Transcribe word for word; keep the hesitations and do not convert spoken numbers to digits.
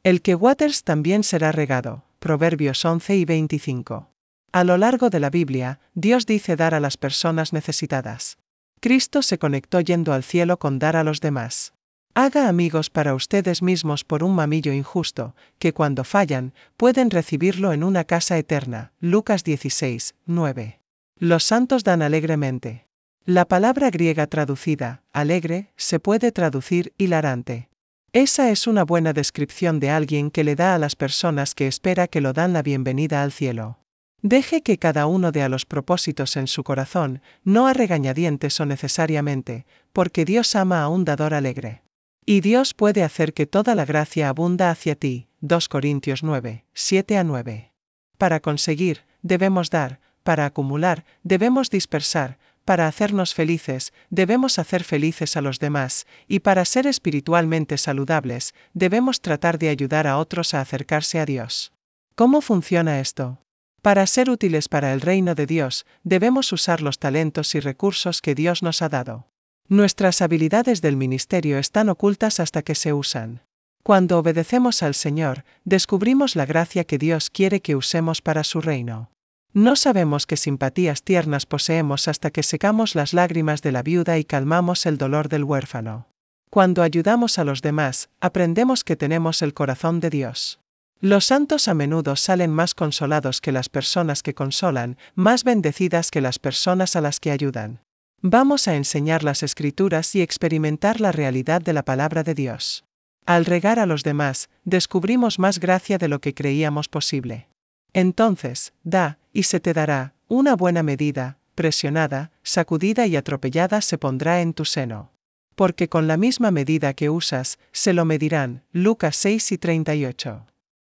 El que Waters también será regado. Proverbios once y veinticinco. A lo largo de la Biblia, Dios dice dar a las personas necesitadas. Cristo se conectó yendo al cielo con dar a los demás. Haga amigos para ustedes mismos por un mamillo injusto, que cuando fallan, pueden recibirlo en una casa eterna. Lucas dieciséis, nueve. Los santos dan alegremente. La palabra griega traducida, alegre, se puede traducir hilarante. Esa es una buena descripción de alguien que le da a las personas que espera que lo dan la bienvenida al cielo. Deje que cada uno dé a los propósitos en su corazón, no a regañadientes o necesariamente, porque Dios ama a un dador alegre. Y Dios puede hacer que toda la gracia abunda hacia ti. dos Corintios nueve, siete a nueve. Para conseguir, debemos dar; para acumular, debemos dispersar; para hacernos felices, debemos hacer felices a los demás; y para ser espiritualmente saludables, debemos tratar de ayudar a otros a acercarse a Dios. ¿Cómo funciona esto? Para ser útiles para el reino de Dios, debemos usar los talentos y recursos que Dios nos ha dado. Nuestras habilidades del ministerio están ocultas hasta que se usan. Cuando obedecemos al Señor, descubrimos la gracia que Dios quiere que usemos para su reino. No sabemos qué simpatías tiernas poseemos hasta que secamos las lágrimas de la viuda y calmamos el dolor del huérfano. Cuando ayudamos a los demás, aprendemos que tenemos el corazón de Dios. Los santos a menudo salen más consolados que las personas que consolan, más bendecidas que las personas a las que ayudan. Vamos a enseñar las Escrituras y experimentar la realidad de la palabra de Dios. Al regar a los demás, descubrimos más gracia de lo que creíamos posible. Entonces, da, y se te dará; una buena medida, presionada, sacudida y atropellada se pondrá en tu seno. Porque con la misma medida que usas, se lo medirán. Lucas seis y treinta y ocho.